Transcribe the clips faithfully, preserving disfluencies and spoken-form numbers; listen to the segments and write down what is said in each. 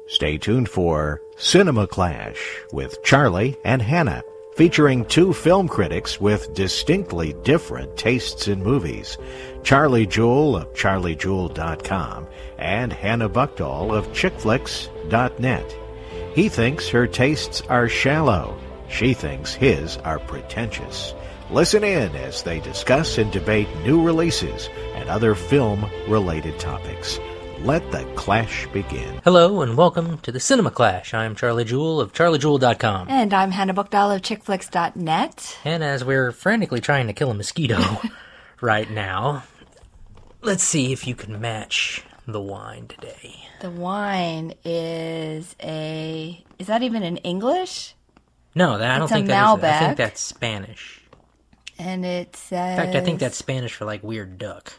Stay tuned for Cinema Clash with Charlie and Hannah, featuring two film critics with distinctly different tastes in movies. Charlie Jewell of charlie jewell dot com and Hannah Buchdahl of chick flicks dot net. He thinks her tastes are shallow. She thinks his are pretentious. Listen in as they discuss and debate new releases and other film-related topics. Let the clash begin. Hello and welcome to the Cinema Clash. I'm Charlie Jewell of charlie jewell dot com. And I'm Hannah Buchdahl of chick flicks dot net. And as we're frantically trying to kill a mosquito right now, let's see if you can match the wine today. The wine is a... Is that even in English? No, that, I don't it's think a that is. I Malbec. think that's Spanish. And it says... In fact, I think that's Spanish for, like, weird duck.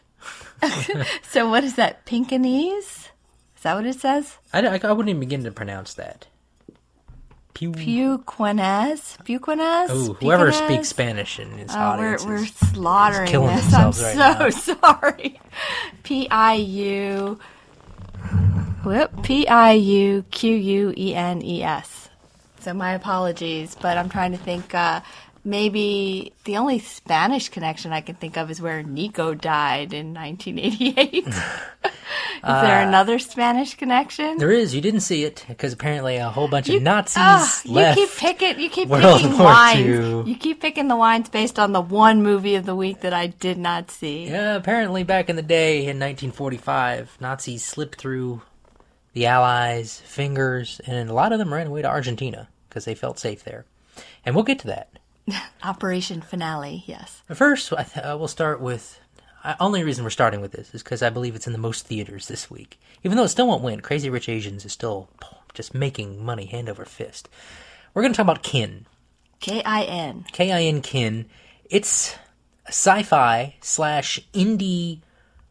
So what is that, Pinkanese? Is that what it says? I, I, I wouldn't even begin to pronounce that. Pew. Puquenez? Puquenez? Oh, whoever Puquenez? speaks Spanish in his Oh, audience we're, we're is slaughtering killing this. I'm themselves right so now. sorry. P I U... Whoop. P I U Q U E N E S. So my apologies, but I'm trying to think... Uh, Maybe the only Spanish connection I can think of is where Nico died in nineteen eighty-eight. Is uh, there another Spanish connection? There is. You didn't see it because apparently a whole bunch You, of Nazis oh, left. You keep picking. You keep World picking War wines. Two. You keep picking the wines based on the one movie of the week that I did not see. Yeah, apparently back in the day in nineteen forty-five, Nazis slipped through the Allies' fingers, and a lot of them ran away to Argentina because they felt safe there. And we'll get to that. Operation Finale, yes. First, I th- uh, we'll start with... Uh, only reason we're starting with this is because I believe it's in the most theaters this week. Even though it still won't win, Crazy Rich Asians is still just making money hand over fist. We're going to talk about Kin. K I N. K I N Kin. It's a sci-fi slash indie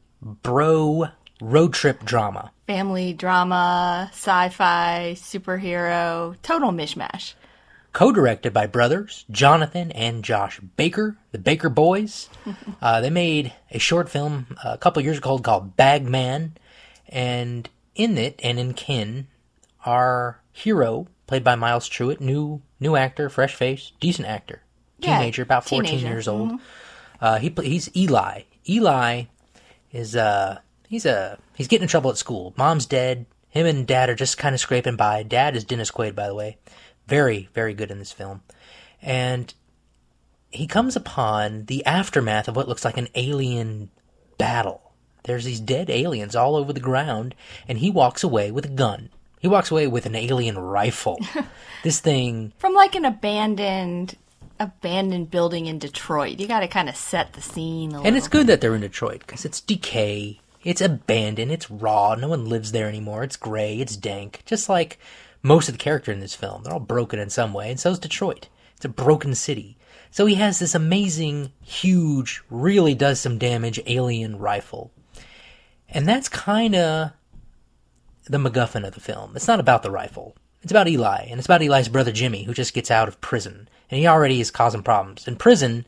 bro road trip drama. Family drama, sci-fi, superhero, total mishmash. Co-directed by brothers Jonathan and Josh Baker, the Baker Boys. uh, they made a short film a couple years ago called Bagman, and in it and in Kin, our hero, played by Miles Truitt, new new actor, fresh face, decent actor, teenager, yeah, about fourteen teenager. years old. Mm-hmm. Uh, he he's Eli. Eli is uh he's a he's getting in trouble at school. Mom's dead. Him and Dad are just kind of scraping by. Dad is Dennis Quaid, by the way. Very, very good in this film. And he comes upon the aftermath of what looks like an alien battle. There's these dead aliens all over the ground, and he walks away with a gun. He walks away with an alien rifle. This thing... From like an abandoned abandoned building in Detroit. You got to kind of set the scene a little. And it's good that they're in Detroit, because it's decay. It's abandoned. It's raw. No one lives there anymore. It's gray. It's dank. Just like... most of the character in this film. They're all broken in some way, and so is Detroit. It's a broken city. So he has this amazing, huge, really does some damage alien rifle. And that's kind of the MacGuffin of the film. It's not about the rifle. It's about Eli, and it's about Eli's brother Jimmy, who just gets out of prison. And he already is causing problems. In prison,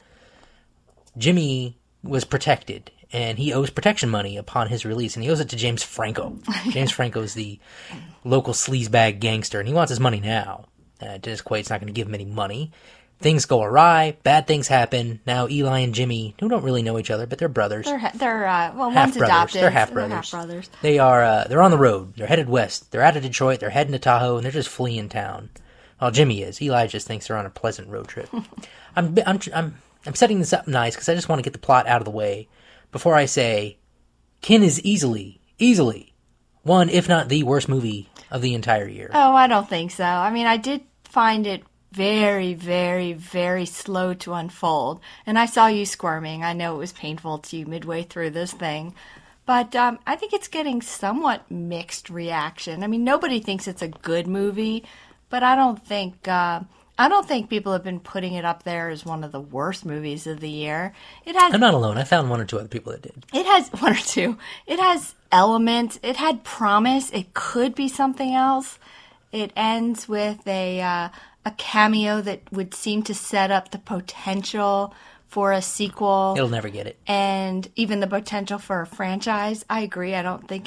Jimmy was protected, and he owes protection money upon his release, and he owes it to James Franco. James Franco is the local sleazebag gangster, and he wants his money now. Uh, Dennis Quaid's not going to give him any money. Things go awry, bad things happen. Now Eli and Jimmy, who don't really know each other, but they're brothers. They're, ha- they're uh, well, half one's brothers. adopted. They're half They're brothers. half brothers. They are. Uh, they're on the road. They're headed west. They're out of Detroit. They're heading to Tahoe, and they're just fleeing town. Well, Jimmy is. Eli just thinks they're on a pleasant road trip. I'm, I'm, I'm, I'm setting this up nice because I just want to get the plot out of the way before I say, Kin is easily, easily one, if not the worst movie of the entire year. Oh, I don't think so. I mean, I did find it very, very, very slow to unfold. And I saw you squirming. I know it was painful to you midway through this thing. But um, I think it's getting somewhat mixed reaction. I mean, nobody thinks it's a good movie, but I don't think... Uh, I don't think people have been putting it up there as one of the worst movies of the year. It has. I'm not alone. I found one or two other people that did. It has one or two. It has elements. It had promise. It could be something else. It ends with a uh, a cameo that would seem to set up the potential for a sequel. It'll never get it. And even the potential for a franchise. I agree. I don't think it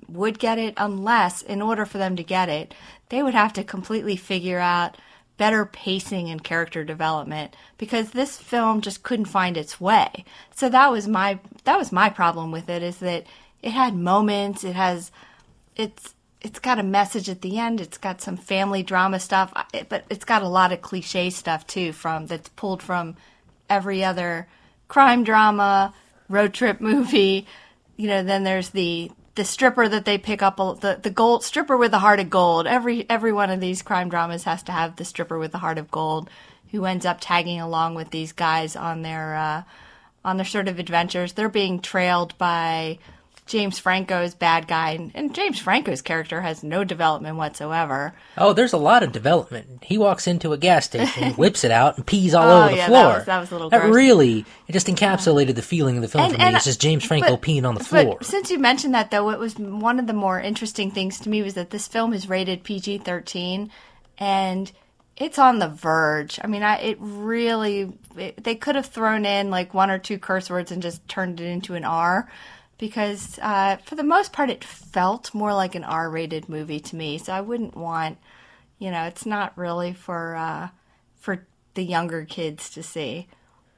would get it unless, in order for them to get it, they would have to completely figure out better pacing and character development, because this film just couldn't find its way. So that was my that was my problem with it, is that it had moments, it has it's it's got a message at the end, it's got some family drama stuff, but it's got a lot of cliche stuff too, from that's pulled from every other crime drama, road trip movie. You know, then there's the the stripper that they pick up, the the gold stripper with a heart of gold. Every every one of these crime dramas has to have the stripper with the heart of gold, who ends up tagging along with these guys on their uh, on their sort of adventures. They're being trailed by James Franco's bad guy, and, and James Franco's character has no development whatsoever. Oh, there's a lot of development. He walks into a gas station, whips it out, and pees all Oh, over the yeah, floor. that was- that was a little That gross. really, it just encapsulated the feeling of the film And- for me. and- It's just James Franco but- peeing on the floor. But since you mentioned that, though, what was one of the more interesting things to me was that this film is rated P G thirteen, and it's on the verge. I mean, I it really it, they could have thrown in like one or two curse words and just turned it into an R, because uh, for the most part, it felt more like an R-rated movie to me. So I wouldn't want, you know, it's not really for uh, for the younger kids to see.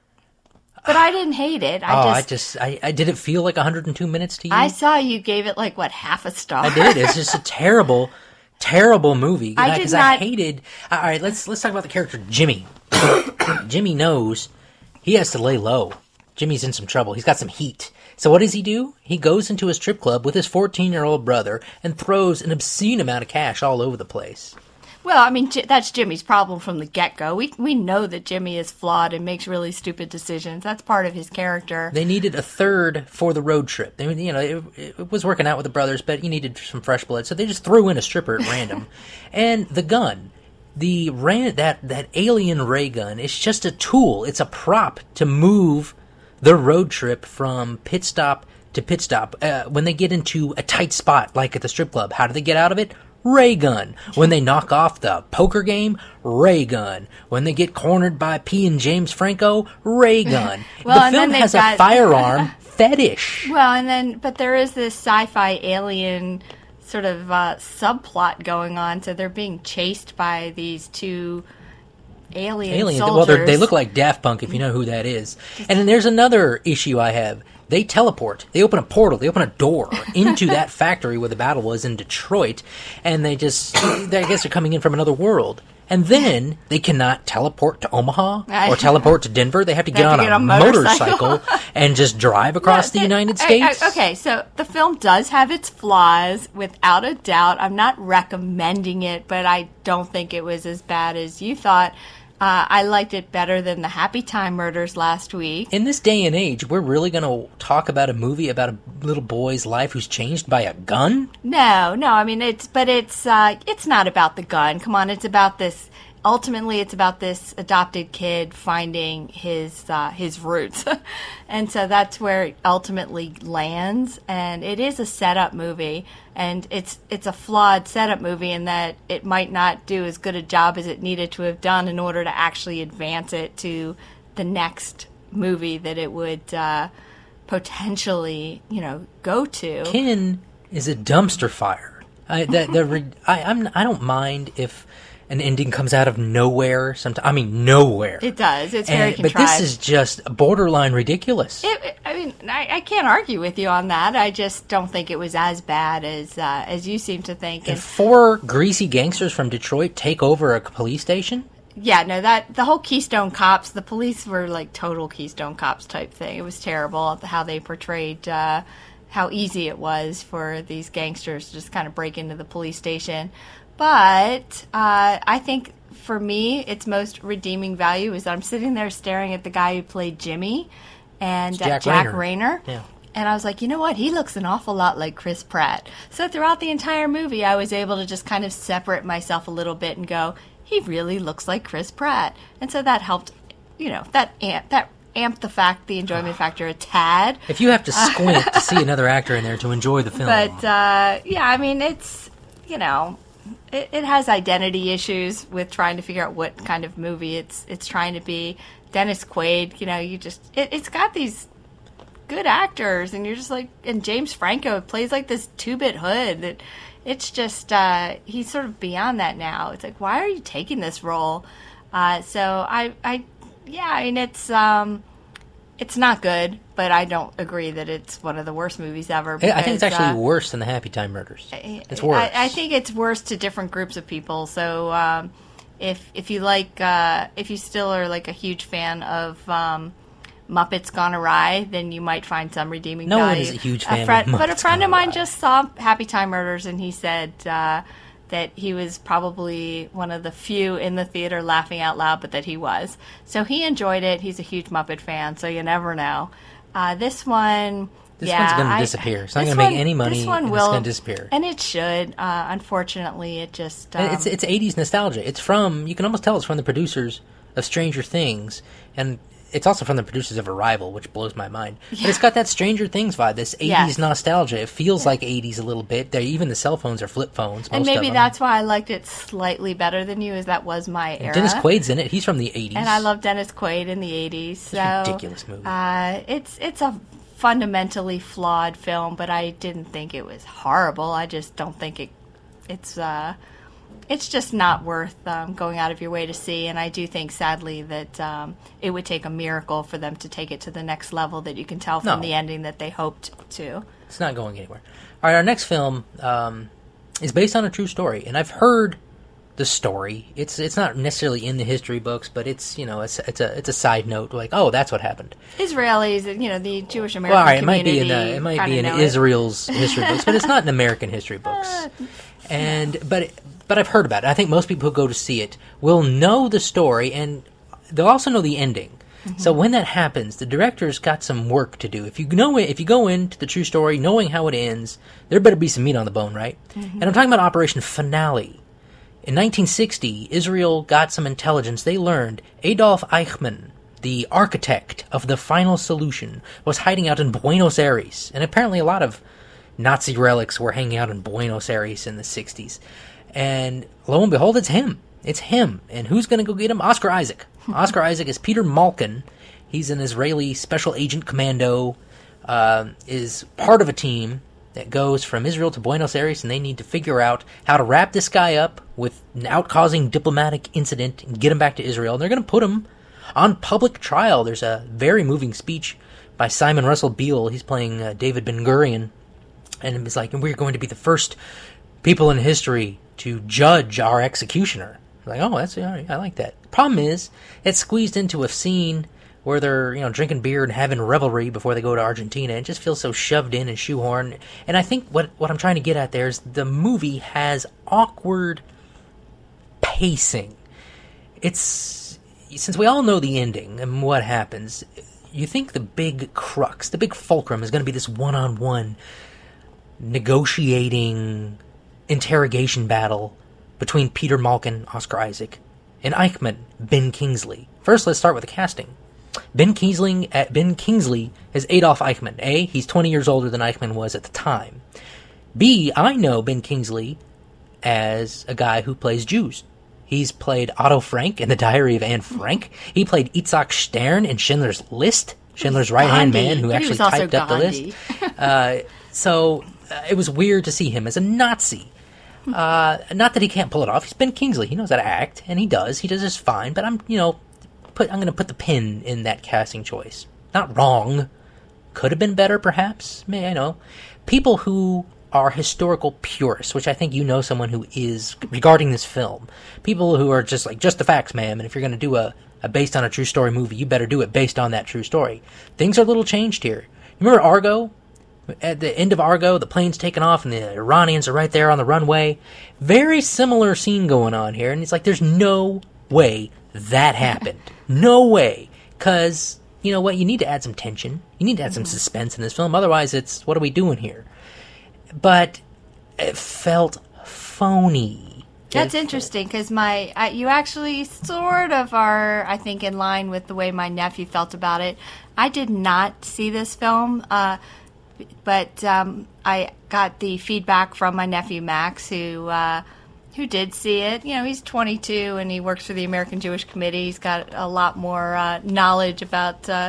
But I didn't hate it. I oh, just I just, I, I did it feel like one hundred two minutes to you? I saw you gave it like what, half a star. I did. It's just a terrible, terrible movie. I did Because not- I hated. All right, let's let's talk about the character Jimmy. Jimmy knows he has to lay low. Jimmy's in some trouble. He's got some heat. So what does he do? He goes into a strip club with his fourteen-year-old brother and throws an obscene amount of cash all over the place. Well, I mean, J- that's Jimmy's problem from the get-go. We we know that Jimmy is flawed and makes really stupid decisions. That's part of his character. They needed a third for the road trip. They, you know, it, it was working out with the brothers, but you needed some fresh blood, so they just threw in a stripper at random. And the gun, the ran that that alien ray gun, is just a tool. It's a prop to move the road trip from pit stop to pit stop. Uh, when they get into a tight spot, like at the strip club, how do they get out of it? Ray gun. When they knock off the poker game, ray gun. When they get cornered by P and James Franco, ray gun. Well, the and film then has they've got- a firearm fetish. Well, and then, but there is this sci-fi alien sort of uh, subplot going on. So they're being chased by these two alien, Alien. soldiers. Well, they're- they look like Daft Punk, if you know who that is. And then there's another issue I have. They teleport. They open a portal. They open a door into that factory where the battle was in Detroit, and they just, they, I guess they're coming in from another world. And then they cannot teleport to Omaha or teleport to Denver. They have to They get have on to a, get a motorcycle. motorcycle and just drive across the No, United I- States. I- okay, so the film does have its flaws, without a doubt. I'm not recommending it, but I don't think it was as bad as you thought. Uh, I liked it better than the Happy Time Murders last week. In this day and age, we're really going to talk about a movie about a little boy's life who's changed by a gun? No, no, I mean it's, but it's uh, it's not about the gun. Come on, it's about this. Ultimately, it's about this adopted kid finding his uh, his roots, and so that's where it ultimately lands. And it is a setup movie, and it's it's a flawed setup movie in that it might not do as good a job as it needed to have done in order to actually advance it to the next movie that it would uh, potentially, you know, go to. Kin is a dumpster fire. I, that, the, re- I, I'm, I don't mind if an ending comes out of nowhere. Sometimes, I mean, nowhere. It does. It's very And- but contrived. this is just borderline ridiculous. It, it- I mean, I, I can't argue with you on that. I just don't think it was as bad as uh, as you seem to think. and And four greasy gangsters from Detroit take over a police station? yeah, no, that the whole Keystone Cops, the police were like total Keystone Cops type thing. It was terrible how they portrayed uh, how easy it was for these gangsters to just kind of break into the police station. But uh, I think for me, its most redeeming value is that I'm sitting there staring at the guy who played Jimmy and It's uh, Jack Jack, Rayner. Rayner. Yeah. And I was like, you know what? He looks an awful lot like Chris Pratt. So throughout the entire movie, I was able to just kind of separate myself a little bit and go, he really looks like Chris Pratt. And so that helped, you know, that amp, that amped the fact, the enjoyment factor a tad. If you have to squint to see another actor in there to enjoy the film. But uh, yeah, I mean, it's, you know, it, it has identity issues with trying to figure out what kind of movie it's it's trying to be. Dennis Quaid, you know, you just it, it's got these good actors, and you're just like, and James Franco plays like this two-bit hood. That it's just uh, he's sort of beyond that now. It's like, why are you taking this role? Uh, so I, I, yeah, I mean, it's um, it's not good, but I don't agree that it's one of the worst movies ever. Because, I think it's actually uh, worse than the Happy Time Murders. It's worse. I, I think it's worse to different groups of people. So um, if if you like, uh, if you still are like a huge fan of um, Muppets Gone Awry, then you might find some redeeming no value. one is a huge fan a friend, of Muppets But a friend Gone of mine Awry. just saw Happy Time Murders, and he said uh, that he was probably one of the few in the theater laughing out loud, but that he was. So he enjoyed it. He's a huge Muppet fan, so you never know. Uh, this one... This yeah, one's going to I- disappear. It's not this going to make one- any money, This one and will, it's going to disappear. and it should. Uh, unfortunately, it just um, And it's it's eighties nostalgia. It's from, you can almost tell it's from the producers of Stranger Things, and it's also from the producers of Arrival, which blows my mind. But it's got that Stranger Things vibe, this eighties Yes. nostalgia. It feels like eighties a little bit. They, even the cell phones are flip phones, most and maybe of them. that's why I liked it slightly better than you, as that was my era. Dennis Quaid's in it. He's from the eighties. And I love Dennis Quaid in the eighties. So, a ridiculous movie. Uh, it's it's a fundamentally flawed film, but I didn't think it was horrible. I just don't think it it's uh, it's just not worth um, going out of your way to see. And I do think, sadly, that um, it would take a miracle for them to take it to the next level that you can tell from No. the ending that they hoped to. It's not going anywhere. All right, our next film um, is based on a true story, and I've heard the story. It's it's not necessarily in the history books, but it's you know it's it's a it's a side note, like, oh, that's what happened. Israelis, you know, the Jewish American Well, all right, it might community. be in the, it might be kinda in know it. Israel's history books, but it's not in American history books. And but but I've heard about it. I think most people who go to see it will know the story, and they'll also know the ending. Mm-hmm. So when that happens, the director's got some work to do. If you know it, if you go into the true story knowing how it ends, there better be some meat on the bone, right? Mm-hmm. And I'm talking about Operation Finale. In nineteen sixty, Israel got some intelligence. They learned Adolf Eichmann, the architect of the final solution, was hiding out in Buenos Aires. And apparently a lot of Nazi relics were hanging out in Buenos Aires in the sixties. And lo and behold, it's him. It's him. And who's going to go get him? Oscar Isaac. Oscar Isaac is Peter Malkin. He's an Israeli special agent commando, uh, is part of a team that goes from Israel to Buenos Aires, and they need to figure out how to wrap this guy up without causing diplomatic incident and get him back to Israel. And they're going to put him on public trial. There's a very moving speech by Simon Russell Beale. He's playing uh, David Ben-Gurion. And it's like, and we're going to be the first people in history to judge our executioner. Like, oh, that's all right, I like that. Problem is, it's squeezed into a scene where they're, you know, drinking beer and having revelry before they go to Argentina. It just feels so shoved in and shoehorned. And I think what what I'm trying to get at there is the movie has awkward pacing. It's, since we all know the ending and what happens, you think the big crux, the big fulcrum is going to be this one-on-one negotiating interrogation battle between Peter Malkin, Oscar Isaac, and Eichmann, Ben Kingsley. First, let's start with the casting. Ben Kingsley, uh, Ben Kingsley is Adolf Eichmann. A, he's twenty years older than Eichmann was at the time. B, I know Ben Kingsley as a guy who plays Jews. He's played Otto Frank in The Diary of Anne Frank. He played Itzhak Stern in Schindler's List, Schindler's right-hand Gandhi. man who He actually was also typed up the Gandhi. list. Uh, so uh, it was weird to see him as a Nazi. Uh, not that he can't pull it off. He's Ben Kingsley. He knows how to act, and he does. He does just fine. But I'm, you know, put I'm going to put the pin in that casting choice. Not wrong. Could have been better, perhaps. May I know. People who are historical purists, which I think you know someone who is regarding this film. People who are just like, just the facts, ma'am. And if you're going to do a, a based on a true story movie, you better do it based on that true story. Things are a little changed here. Remember Argo? At the end of Argo, the plane's taking off and the Iranians are right there on the runway. Very similar scene going on here. And it's like, there's no way that happened. No way. Because, you know what, you need to add some tension. You need to add some suspense in this film. Otherwise, it's, what are we doing here? But it felt phony. That's It- interesting because my I, you actually sort of are, I think, in line with the way my nephew felt about it. I did not see this film, uh, but um, I got the feedback from my nephew Max, who uh, who did see it. You know, he's twenty-two and he works for the American Jewish Committee. He's got a lot more uh, knowledge about uh,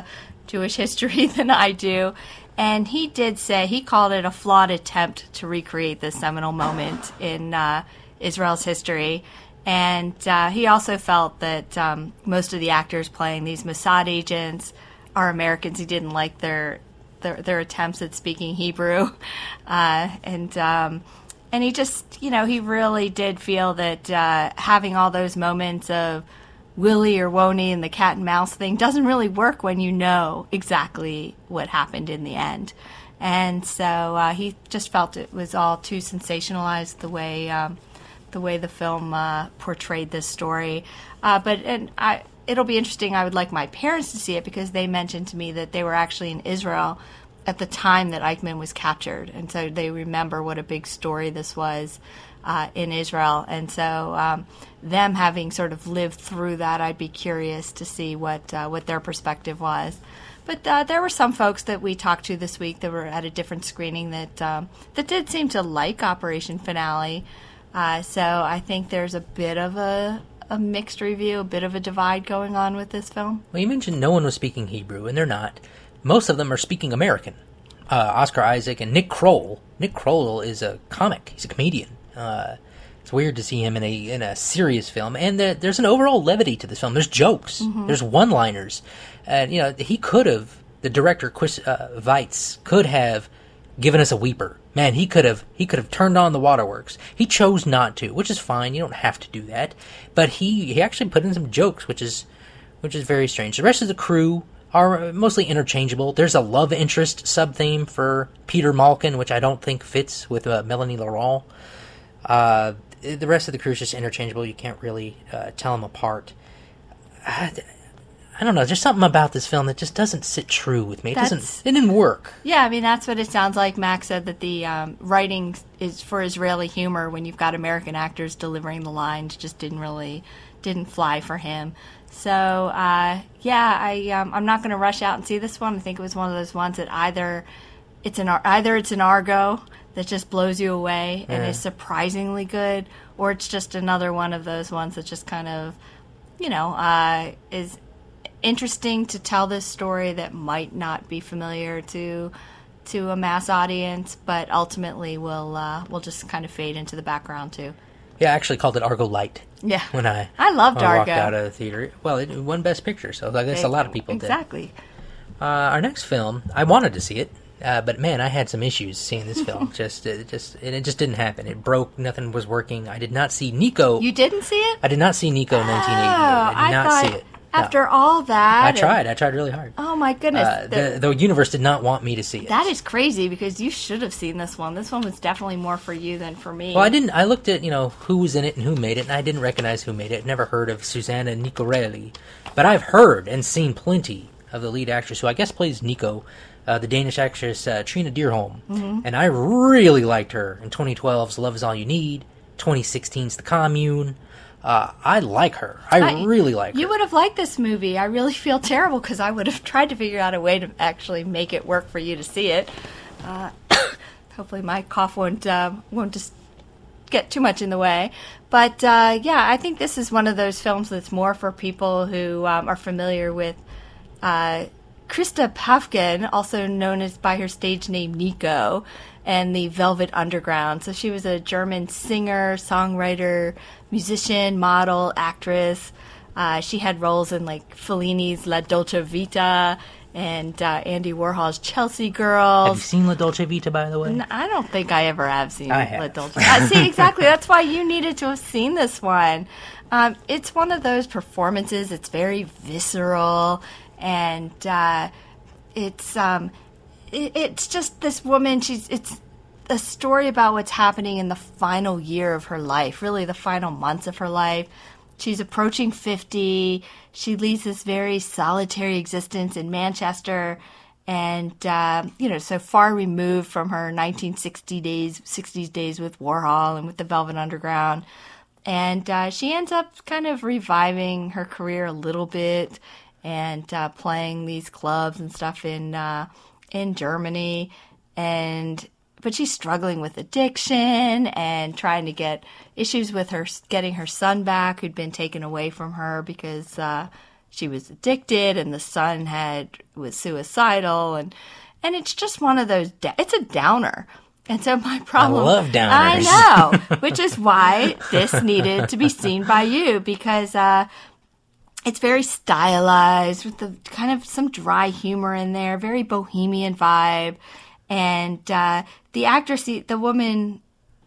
Jewish history than I do. And he did say, he called it a flawed attempt to recreate this seminal moment in uh, Israel's history. And uh, he also felt that um, most of the actors playing these Mossad agents are Americans. He didn't like their their, their attempts at speaking Hebrew. Uh, and um, and he just, you know, he really did feel that uh, having all those moments of Willie or Woney and the cat and mouse thing doesn't really work when you know exactly what happened in the end. And so uh, he just felt it was all too sensationalized the way um, the way the film uh, portrayed this story. Uh, but and I, it'll be interesting. I would like my parents to see it because they mentioned to me that they were actually in Israel at the time that Eichmann was captured, and so they remember what a big story this was uh, in Israel. And so um, them having sort of lived through that, I'd be curious to see what uh, what their perspective was. But uh, there were some folks that we talked to this week that were at a different screening that um, that did seem to like Operation Finale. Uh, so I think there's a bit of a, a mixed review, a bit of a divide going on with this film. Well, you mentioned no one was speaking Hebrew, and they're not. Most of them are speaking American. Uh, Oscar Isaac and Nick Kroll. Nick Kroll is a comic. He's a comedian. Uh, it's weird to see him in a in a serious film. And the, there's an overall levity to this film. There's jokes. Mm-hmm. There's one-liners. And, you know, he could have, the director, Chris uh, Weitz, could have given us a weeper. Man, he could have he could have turned on the waterworks. He chose not to, which is fine. You don't have to do that. But he, he actually put in some jokes, which is which is very strange. The rest of the crew are mostly interchangeable. There's a love interest sub-theme for Peter Malkin, which I don't think fits with uh, Melanie Laurent. Uh, the rest of the crew is just interchangeable. You can't really uh, tell them apart. I, I don't know. There's something about this film that just doesn't sit true with me. It That's, doesn't. It didn't work. Yeah, I mean, that's what it sounds like. Max said that the um, writing is for Israeli humor when you've got American actors delivering the lines just didn't really, didn't fly for him. So, uh, yeah, I, um, I'm not going to rush out and see this one. I think it was one of those ones that either it's an either it's an Argo that just blows you away and yeah. is surprisingly good, or it's just another one of those ones that just kind of, you know, uh, is interesting to tell this story that might not be familiar to to a mass audience, but ultimately will uh, will just kind of fade into the background too. Yeah, I actually called it Argo Light. Yeah, when I I loved when I Argo. walked out of the theater. Well, it won Best Picture, so I guess It, a lot of people exactly. did. Exactly. Uh, our next film, I wanted to see it, uh, but man, I had some issues seeing this film. just, it just, and it just didn't happen. It broke. Nothing was working. I did not see Nico. You didn't see it? I did not see Nico in nineteen eighty-eight. Oh, I did not thought see it. No. After all that, I tried. I tried really hard. Oh my goodness! Uh, the, the universe did not want me to see it. That is crazy because you should have seen this one. This one was definitely more for you than for me. Well, I didn't. I looked at you know who was in it and who made it, and I didn't recognize who made it. Never heard of Susanna Nicorelli, but I've heard and seen plenty of the lead actress, who I guess plays Nico, uh, the Danish actress uh, Trina Dyrholm, mm-hmm. and I really liked her in twenty twelve's Love Is All You Need, twenty sixteen's The Commune. Uh, I like her. I, I really like her. You would have liked this movie. I really feel terrible because I would have tried to figure out a way to actually make it work for you to see it. Uh, hopefully my cough won't uh, won't just get too much in the way. But uh, yeah, I think this is one of those films that's more for people who um, are familiar with uh, Krista Pavkin, also known as by her stage name Nico, and the Velvet Underground. So she was a German singer, songwriter, musician, model, actress. Uh, she had roles in like Fellini's La Dolce Vita and uh, Andy Warhol's Chelsea Girls. Have you seen La Dolce Vita, by the way? No, I don't think I ever have seen I have. La Dolce Vita. See, exactly. That's why you needed to have seen this one. Um, it's one of those performances. It's very visceral, and uh, it's um, it, it's just this woman. She's it's a story about what's happening in the final year of her life, really the final months of her life. She's approaching fifty. She leads this very solitary existence in Manchester, and uh, you know, so far removed from her nineteen sixty days, sixties days with Warhol and with the Velvet Underground. And uh, she ends up kind of reviving her career a little bit, and uh, playing these clubs and stuff in uh, in Germany, and. But she's struggling with addiction and trying to get issues with her getting her son back, who'd been taken away from her because uh, she was addicted, and the son had was suicidal, and and it's just one of those. Da- it's a downer. And so my problem, I love downers. I know, which is why this needed to be seen by you, because uh, it's very stylized with the kind of some dry humor in there, very bohemian vibe, and uh, the actress, the woman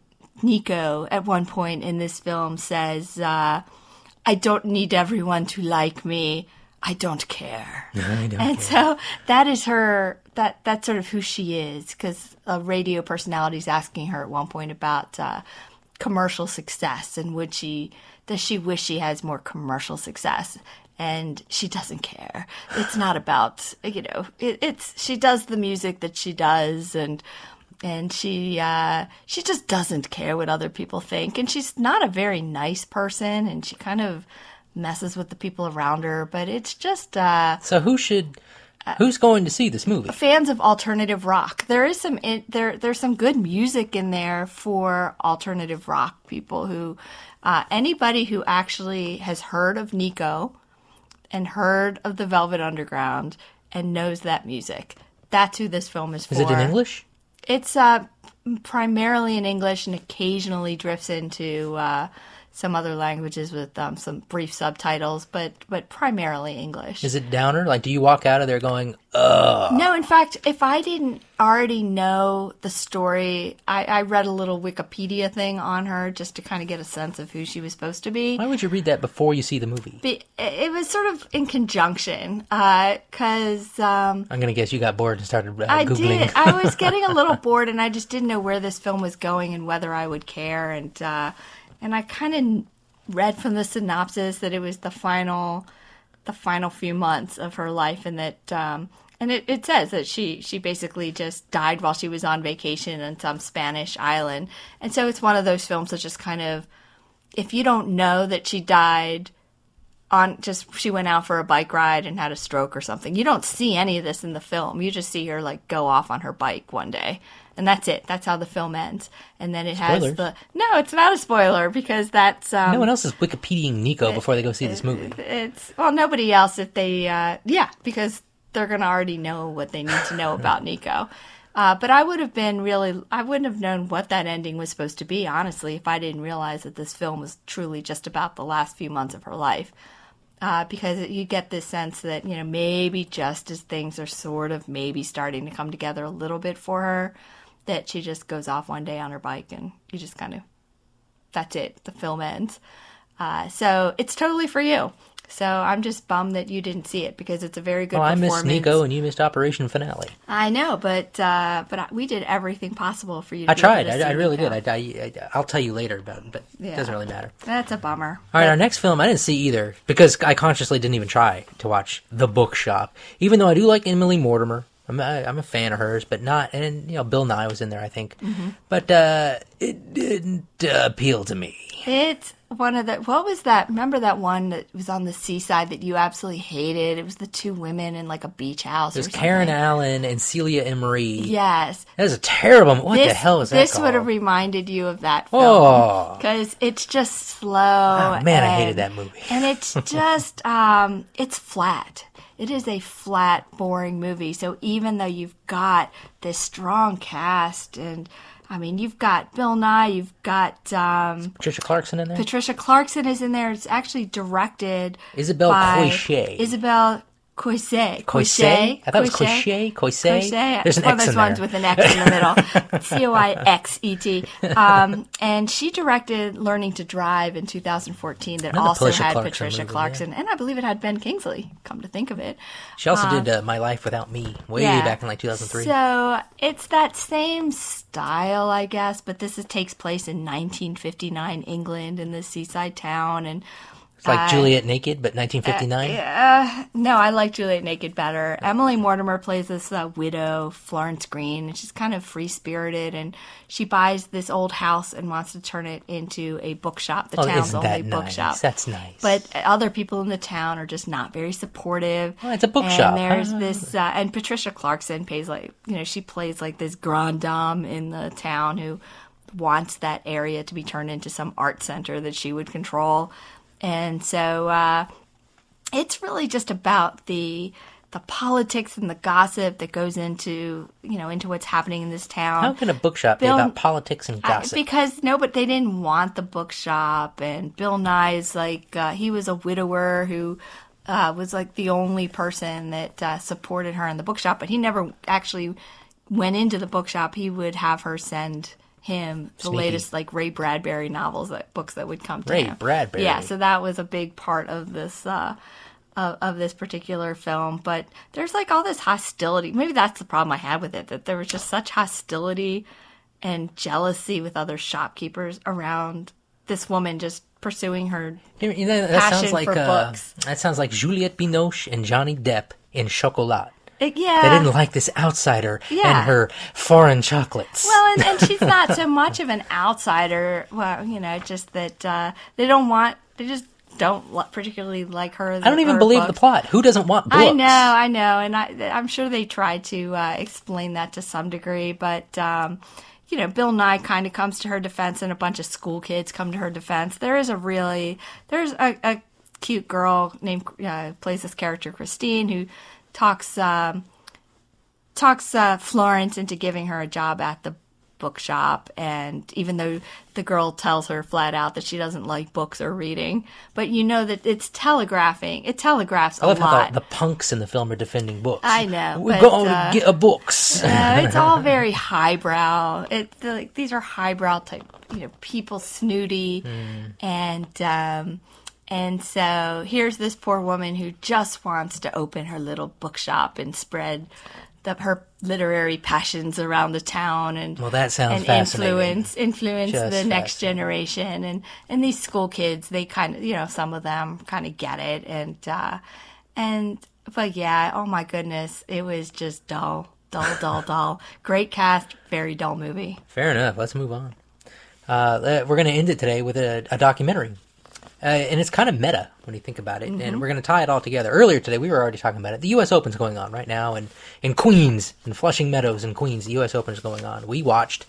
Nico, at one point in this film says, uh, "I don't need everyone to like me. I don't care." I don't and care. so that is her. That that's sort of who she is, because a radio personality is asking her at one point about uh, commercial success, and would she does she wish she has more commercial success, and she doesn't care. It's not about, you know, it, it's she does the music that she does, and and she uh, she just doesn't care what other people think, and she's not a very nice person, and she kind of messes with the people around her, but it's just uh, So who should, who's going to see this movie? fans of alternative rock. There is some in, there. There's some good music in there for alternative rock people who, uh, anybody who actually has heard of Nico, and heard of the Velvet Underground, and knows that music. That's who this film is for. Is it in English? It's uh, primarily in English, and occasionally drifts into uh, some other languages with um, some brief subtitles, but but primarily English. Is it downer? Like, do you walk out of there going, ugh? No, in fact, if I didn't already know the story, I, I read a little Wikipedia thing on her just to kind of get a sense of who she was supposed to be. Why would you read that before you see the movie? Be- It was sort of in conjunction, because um, I'm going to guess you got bored and started uh, I Googling. did. I was getting a little bored, and I just didn't know where this film was going and whether I would care. And uh, and I kind of read from the synopsis that it was the final, the final few months of her life, and that um, and it, it says that she she basically just died while she was on vacation on some Spanish island. And so it's one of those films that just kind of, if you don't know that she died on just she went out for a bike ride and had a stroke or something, you don't see any of this in the film. You just see her like go off on her bike one day, and that's it. That's how the film ends. And then it Spoilers. has the no, it's not a spoiler, because that's um, No one else is Wikipediaing Nico before they go see this movie. it's well, nobody else if they uh, yeah, because they're gonna already know what they need to know about Nico. Uh, but I would have been really, I wouldn't have known what that ending was supposed to be, honestly, if I didn't realize that this film was truly just about the last few months of her life. Uh, because you get this sense that, you know, maybe just as things are sort of maybe starting to come together a little bit for her, that she just goes off one day on her bike, and you just kind of, that's it, the film ends. Uh, so it's totally for you. So I'm just bummed that you didn't see it, because it's a very good Well, I performance. missed Nico and you missed Operation Finale. I know, but uh, but I, we did everything possible for you to I be tried. able to I, I see really Nico. did. I, I, I'll tell you later about it, but Yeah. it doesn't really matter. That's a bummer. All right, our next film I didn't see either, because I consciously didn't even try to watch The Bookshop, even though I do like Emily Mortimer. I'm a, I'm a fan of hers, but not, and you know, Bill Nye was in there, I think, Mm-hmm. but uh, it didn't uh, appeal to me. It's one of the, what was that? Remember that one that was on the seaside that you absolutely hated? It was the two women in like a beach house. There's or something. Karen Allen and Celia Emery. Yes. That is a terrible. What this, the hell is that This called? would have reminded you of that film. Oh. Because it's just slow. Oh, man, I and- hated that movie. And it's just, um, it's flat. It is a flat, boring movie. So even though you've got this strong cast, and I mean, you've got Bill Nye, you've got um, Patricia Clarkson in there. Patricia Clarkson is in there. It's actually directed Isabelle by Coixet. Isabelle Coixet. Coixet? I thought it was Coixet. Coixet. Coixet. There's an One of X those in ones there. with an X in the middle. C O I X E T. Um, and she directed Learning to Drive in two thousand fourteen that Another also Patricia had Clarkson Patricia movie, Clarkson. And I believe it had Ben Kingsley, come to think of it. She also did uh, My Life Without Me way Yeah. back in like two thousand three. So it's that same style, I guess, but this is, takes place in nineteen fifty-nine England in this seaside town. And It's like uh, Juliet Naked, but nineteen fifty-nine. Uh, no, I like Juliet Naked better. Emily Mortimer plays this uh, widow, Florence Green, and she's kind of free-spirited, and she buys this old house and wants to turn it into a bookshop, the Oh, town's isn't only that bookshop. nice? That's nice. But other people in the town are just not very supportive. Oh, it's a bookshop. And there's Ah. this, uh, and Patricia Clarkson plays like, you know, she plays like this grande dame in the town who wants that area to be turned into some art center that she would control. And so, uh, it's really just about the the politics and the gossip that goes into, you know, into what's happening in this town. How can a bookshop Bill- be about politics and gossip? I, because no, but they didn't want the bookshop, and Bill Nye's like uh, he was a widower who uh, was like the only person that uh, supported her in the bookshop, but he never actually went into the bookshop. He would have her send him the Sneaky. latest like Ray Bradbury novels, that books that would come to Ray him. Bradbury. Yeah, so that was a big part of this. Uh, Of, of this particular film, but there's like all this hostility. Maybe that's the problem I had with it, that there was just such hostility and jealousy with other shopkeepers around this woman just pursuing her You you know, that passion sounds like for uh, books. that sounds like Juliette Binoche and Johnny Depp in Chocolat. It- yeah. They didn't like this outsider Yeah. and her foreign chocolates. Well, and, and she's not so much of an outsider. Well, you know, just that uh, they don't want, they just don't li- particularly like her. I don't even her believe books. the plot. Who doesn't want books? I know, I know, and I, I'm sure they tried to uh, explain that to some degree, but um, you know, Bill Nye kind of comes to her defense, and a bunch of school kids come to her defense. There is a really, there's a, a cute girl named uh, plays this character Christine, who talks um, talks uh, Florence into giving her a job at the bookshop, and even though the girl tells her flat out that she doesn't like books or reading, but you know that it's telegraphing. It telegraphs I a love how lot. the, the punks in the film are defending books. I know, We're but, going uh, to get a books. Uh, it's all very highbrow. It like these are highbrow type, you know, people snooty, and um, and so here's this poor woman who just wants to open her little bookshop and spread the, her literary passions around the town, and Well, that sounds and fascinating. influence influence Just the next fascinating. generation, and and these school kids, they kind of, you know, some of them kind of get it, and uh, and but yeah, oh my goodness, it was just dull, dull, dull, dull. Great cast, very dull movie. Fair enough. Let's move on. Uh, we're going to end it today with a, a documentary. Uh, and it's kind of meta when you think about it. Mm-hmm. And we're going to tie it all together. Earlier today, we were already talking about it. The U S Open's going on right now. And in Queens, in Flushing Meadows in Queens, the U S Open is going on. We watched,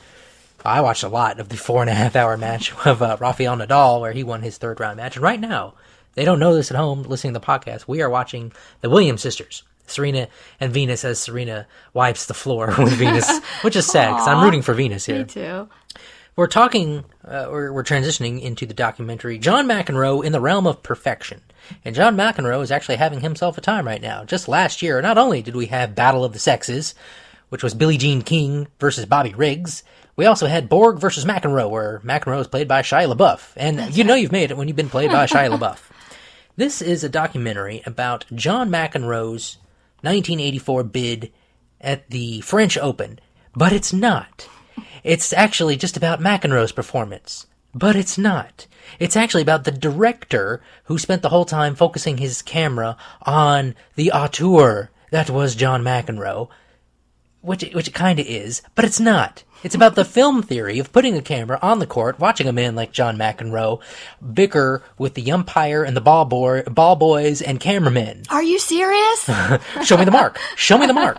I watched a lot of the four and a half hour match of uh, Rafael Nadal, where he won his third round match. And right now, they don't know this at home listening to the podcast, we are watching the Williams sisters. Serena and Venus, as Serena wipes the floor with Venus, which is sad because I'm rooting for Venus here. Me too. We're talking, uh, we're, we're transitioning into the documentary John McEnroe in the Realm of Perfection. And John McEnroe is actually having himself a time right now. Just last year, not only did we have Battle of the Sexes, which was Billie Jean King versus Bobby Riggs, we also had Borg versus McEnroe, where McEnroe is played by Shia LaBeouf. And That's you know right. you've made it when you've been played by Shia LaBeouf. This is a documentary about John McEnroe's nineteen eighty-four bid at the French Open. But it's not. It's actually just about McEnroe's performance. But it's not. It's actually about the director who spent the whole time focusing his camera on the auteur that was John McEnroe. Which, which it kind of is, but it's not. It's about the film theory of putting a camera on the court, watching a man like John McEnroe bicker with the umpire and the ball, boy, ball boys and cameramen. Are you serious? Show me the mark. Show me the mark.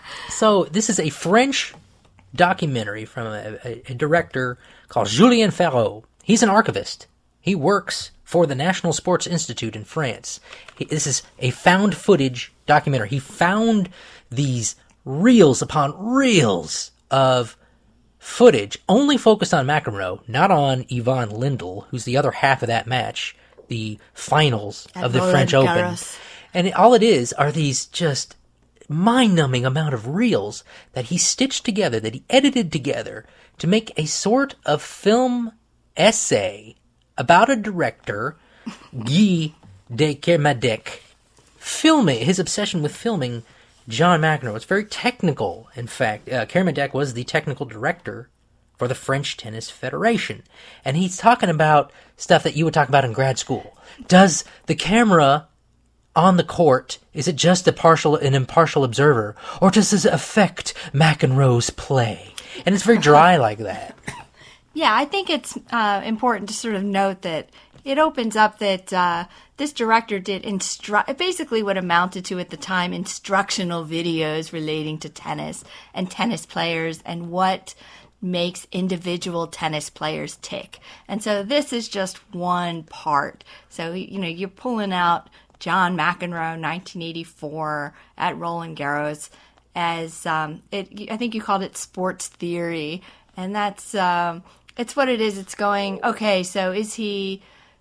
So this is a French documentary from a, a, a director called Julien Ferraud. He's an archivist. He works for the National Sports Institute in France. He, this is a found footage documentary. He found these reels upon reels of footage only focused on McEnroe, not on Yvonne Lindell, who's the other half of that match, the finals At of the Roland French Open. Garros. And it, all it is are these just mind-numbing amount of reels that he stitched together, that he edited together to make a sort of film essay about a director, Guy de Kermadec, filming, his obsession with filming John McEnroe. It's very technical, in fact. Uh, Kermadec was the technical director for the French Tennis Federation. And he's talking about stuff that you would talk about in grad school. Does the camera on the court, is it just a partial, an impartial observer, or does this affect McEnroe's play? And it's very dry like that. Yeah, I think it's uh, important to sort of note that it opens up that uh, this director did instru- basically what amounted to at the time instructional videos relating to tennis and tennis players and what makes individual tennis players tick. And so this is just one part. So, you know, you're pulling out John McEnroe, nineteen eighty-four, at Roland Garros, as um, it. I think you called it sports theory, and that's um, it's what it is. It's going, okay, so is he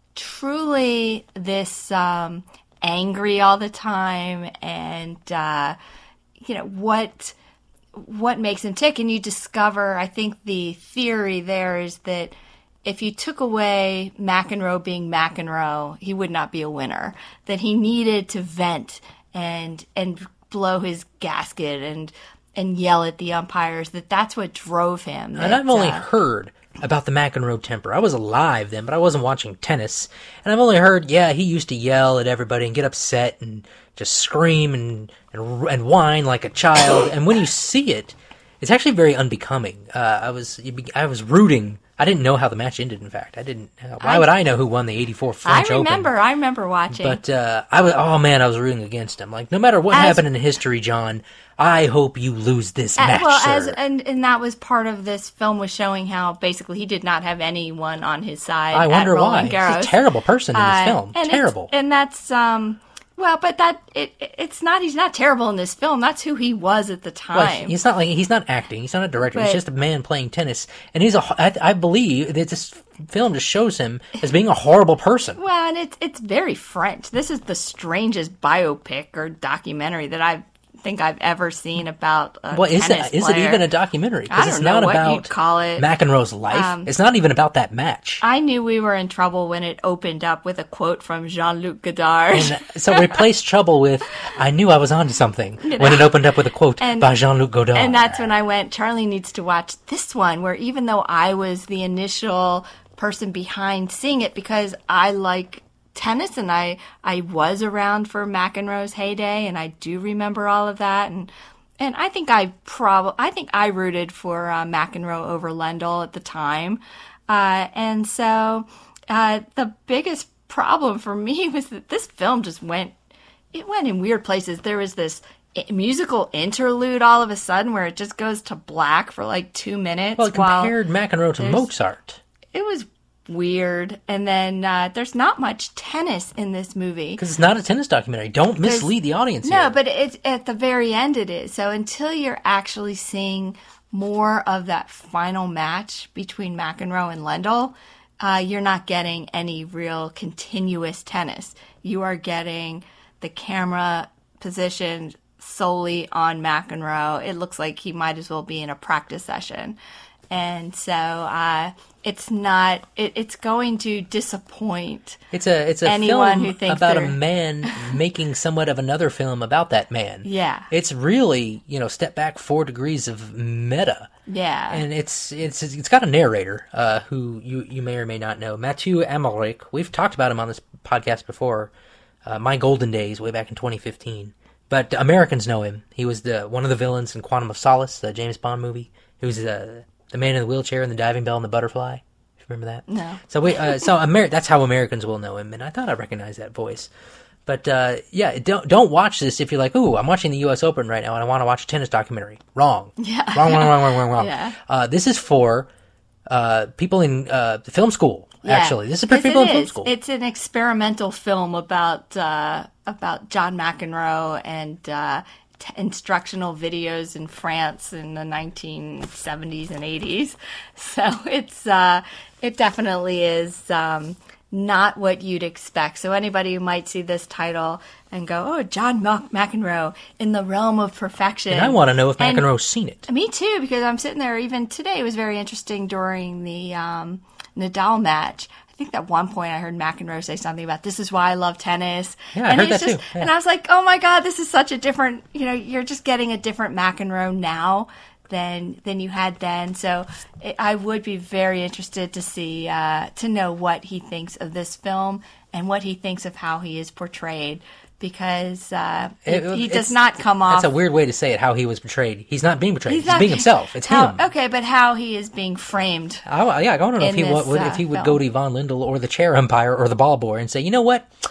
truly this um, angry all the time, and uh, you know what what makes him tick? And you discover, I think the theory there is that if you took away McEnroe being McEnroe, he would not be a winner. That he needed to vent and and blow his gasket and and yell at the umpires. That that's what drove him. That, and I've only uh, heard about the McEnroe temper. I was alive then, but I wasn't watching tennis. And I've only heard, yeah, he used to yell at everybody and get upset and just scream and and, and whine like a child. And when you see it, it's actually very unbecoming. Uh, I was I was rooting. I didn't know how the match ended, in fact. I didn't. Uh, why I, would I know who won the eighty-four French Open? I remember. Open? I remember watching. But, uh, I was, oh man, I was rooting against him. Like, no matter what as, happened in history, John, I hope you lose this as, match, well, sir. As, and, and that was part of this film, was showing how basically he did not have anyone on his side. I wonder at why. Garros. He's a terrible person in this uh, film. And Terrible. And that's, um... Well, but that it it's not. He's not terrible in this film. That's who he was at the time. Well, he's not like he's not acting. He's not a director. But, he's just a man playing tennis, and he's a. I, I believe that this film just shows him as being a horrible person. Well, and it's it's very French. This is the strangest biopic or documentary that I think I've ever seen about a Well, is tennis it is player. it even a documentary? I Because don't it's know not what about you'd call it. McEnroe's life. Um, it's not even about that match. I knew we were in trouble when it opened up with a quote from Jean-Luc Godard. And so replace trouble with "I knew I was onto something" You know? when it opened up with a quote And- by Jean-Luc Godard. And that's when I went, Charlie needs to watch this one, where even though I was the initial person behind seeing it, because I like tennis and I, I was around for McEnroe's heyday, and I do remember all of that. And and I think I prob- I think I rooted for uh, McEnroe over Lendl at the time. Uh, and so uh, the biggest problem for me was that this film just went, it went in weird places. There was this musical interlude all of a sudden where it just goes to black for like two minutes. well, it while compared McEnroe to there's- Mozart. It was weird. And then uh, there's not much tennis in this movie. Because it's not a tennis documentary. Don't There's- mislead the audience No, here. but it's at the very end it is. So until you're actually seeing more of that final match between McEnroe and Lendl, uh, you're not getting any real continuous tennis. You are getting the camera positioned solely on McEnroe. It looks like he might as well be in a practice session. And so uh, it's not, it, it's going to disappoint. It's a it's a anyone film who thinks about a they're- man making somewhat of another film about that man. Yeah. It's really, you know, step back four degrees of meta. Yeah. And it's it's it's got a narrator uh, who you, you may or may not know, Mathieu Amalric. We've talked about him on this podcast before, uh, My Golden Days, way back in twenty fifteen. But Americans know him. He was the one of the villains in Quantum of Solace, the James Bond movie. He was uh, the man in the wheelchair and the diving bell and the butterfly. Remember that? No. So we, uh, so Amer- that's how Americans will know him, and I thought I recognized that voice. But uh, yeah, don't don't watch this if you're like, ooh, I'm watching the U S Open right now and I want to watch a tennis documentary. Wrong. Yeah. Wrong. Wrong. Wrong. Wrong. Wrong. Wrong. Yeah. Uh, this is for uh, people in uh, film school. Yeah. Actually, this is for 'Cause people it in film is. school. It's an experimental film about uh, about John McEnroe and uh, t- instructional videos in France in the nineteen seventies and eighties. So it's uh, it definitely is um, not what you'd expect. So anybody who might see this title and go, "Oh, John Mc- McEnroe in the realm of perfection," and I want to know if And- McEnroe's seen it. Me too, because I'm sitting there. Even today, it was very interesting during the um, Nadal match. I think at one point I heard McEnroe say something about "this is why I love tennis." Yeah, I and heard it's that just, too. Yeah. And I was like, "Oh my god, this is such a different." You know, you're just getting a different McEnroe now than than you had then. So it, I would be very interested to see uh, to know what he thinks of this film and what he thinks of how he is portrayed. Because uh, It- he it's- does not come off. That's a weird way to say it. How he was portrayed. He's not being portrayed. He's, not- being himself. It's how, him. Okay, but how he is being framed. I, yeah, I don't know if in he would, this, would uh, if he would film. go to Yvonne Lindell or the chair umpire or the ball boy and say, you know what,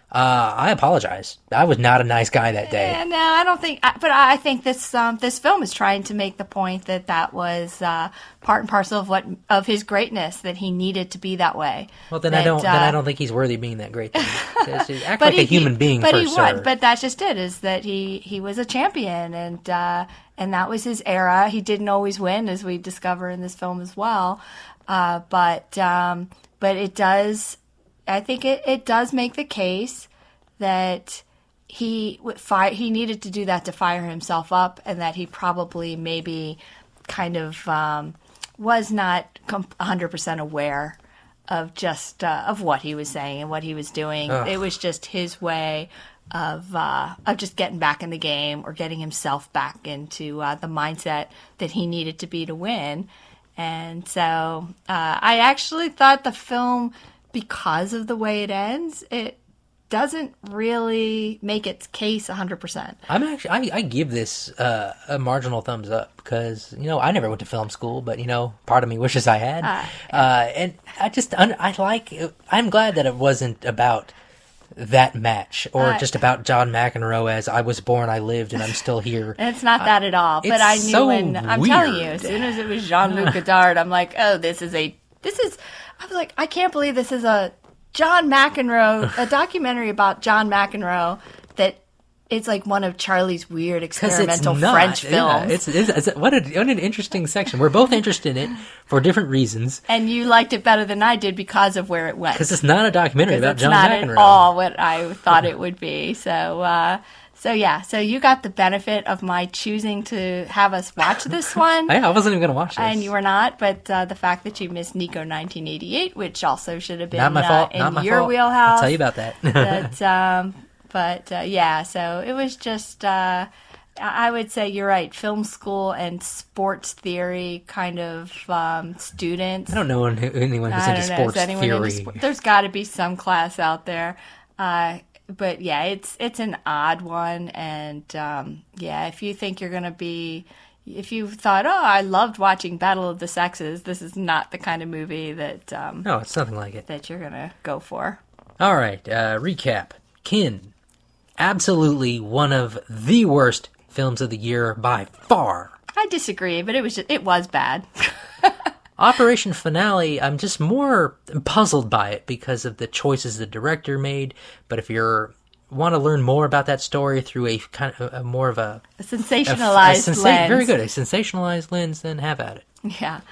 Uh, I apologize. I was not a nice guy that day. Yeah, no, I don't think. But I think this um, this film is trying to make the point that that was uh, part and parcel of what of his greatness, that he needed to be that way. Well, then that, I don't. Uh, then I don't think he's worthy of being that great. Then. Act like he, a human being but first, he sir. would. But that's just it. Is that he he was a champion, and uh, and that was his era. He didn't always win, as we discover in this film as well. Uh, but um, but it does. I think it, it does make the case that he fi- he needed to do that to fire himself up, and that he probably maybe kind of um, was not one hundred percent aware of just uh, of what he was saying and what he was doing. Ugh. It was just his way of uh, of just getting back in the game, or getting himself back into uh, the mindset that he needed to be to win. And so uh, I actually thought the film, because of the way it ends, it doesn't really make its case one hundred percent. I'm actually, I, I give this uh, a marginal thumbs up because, you know, I never went to film school, but, you know, part of me wishes I had. Uh, uh, and I just, I like, I'm glad that it wasn't about that match, or uh, just about John McEnroe as I was born, I lived, and I'm still here. And it's not that at all. But I knew so when, I'm weird. telling you, as soon as it was Jean-Luc Godard, I'm like, oh, this is a, this is, I was like, I can't believe this is a John McEnroe, a documentary about John McEnroe that it's like one of Charlie's weird experimental it's not, French yeah, films. It's, it's, it's what, a, what an interesting section. We're both interested in it for different reasons. And you liked it better than I did because of where it went. Because it's not a documentary about John McEnroe. It's not at all what I thought it would be. So, uh, so yeah, so you got the benefit of my choosing to have us watch this one. Yeah, I wasn't even going to watch this. And you were not, but uh, the fact that you missed Nico nineteen eighty-eight, which also should have been not my fault. Uh, in not my your fault. wheelhouse. I'll tell you about that. but, um, but uh, yeah, so it was just, uh, I would say you're right, film school and sports theory kind of um, students. I don't know anyone who's I into don't know. sports Is anyone theory. into sp- There's got to be some class out there. Uh, but yeah, it's it's an odd one, and um, yeah, if you think you're gonna be, if you thought, oh, I loved watching Battle of the Sexes, this is not the kind of movie that um, no, it's nothing like it that you're gonna go for. All right, uh, recap. Kin, absolutely one of the worst films of the year by far. I disagree, but it was just, it was bad. Operation Finale, I'm just more puzzled by it because of the choices the director made. But if you want to learn more about that story through a kind of a, more of a, a sensationalized a, a sensa- lens, very good, a sensationalized lens, then have at it. Yeah.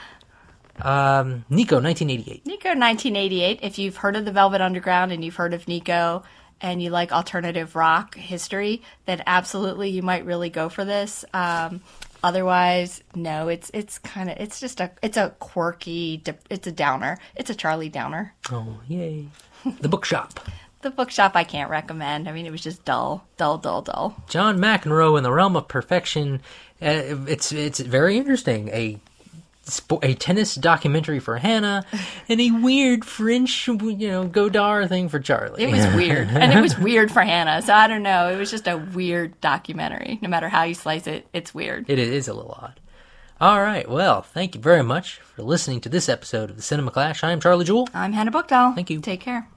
Um, Nico, nineteen eighty-eight. Nico, nineteen eighty-eight. If you've heard of the Velvet Underground and you've heard of Nico, and you like alternative rock history, then absolutely you might really go for this. Um, otherwise, no, it's it's kind of it's just a it's a quirky, it's a downer. It's a Charlie Downer. Oh, yay! The Bookshop. The Bookshop I can't recommend. I mean, it was just dull, dull, dull, dull. John McEnroe in the Realm of Perfection. Uh, it's it's very interesting. A a tennis documentary for Hannah, and a weird French, you know, Godard thing for Charlie. It was weird. And it was weird for Hannah, so I don't know. It was just a weird documentary. No matter how you slice it, it's weird. It is a little odd. All right, well, thank you very much for listening to this episode of the Cinema Clash. I'm Charlie Jewell. I'm Hannah Bookdahl. Thank you. Take care.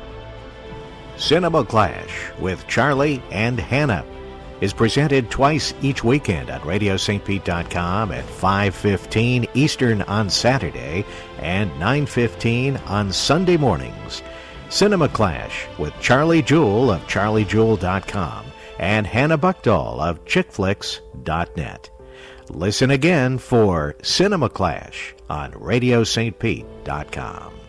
Cinema Clash with Charlie and Hannah is presented twice each weekend on radio st pete dot com at five fifteen Eastern on Saturday and nine fifteen on Sunday mornings. Cinema Clash with Charlie Jewell of charlie jewell dot com and Hannah Bookdahl of chick flicks dot net. Listen again for Cinema Clash on radio st pete dot com.